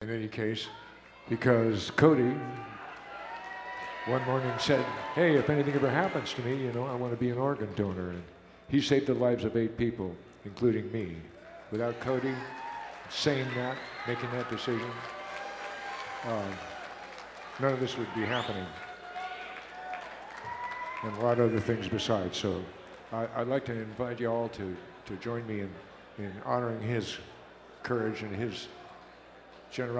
in any case, because Cody one morning said, hey, if anything ever happens to me, I want to be an organ donor. And he saved the lives of 8 people, including me. Without Cody saying that, making that decision, none of this would be happening. And a lot of other things besides. So I'd like to invite you all to join me in honoring his courage and his generosity.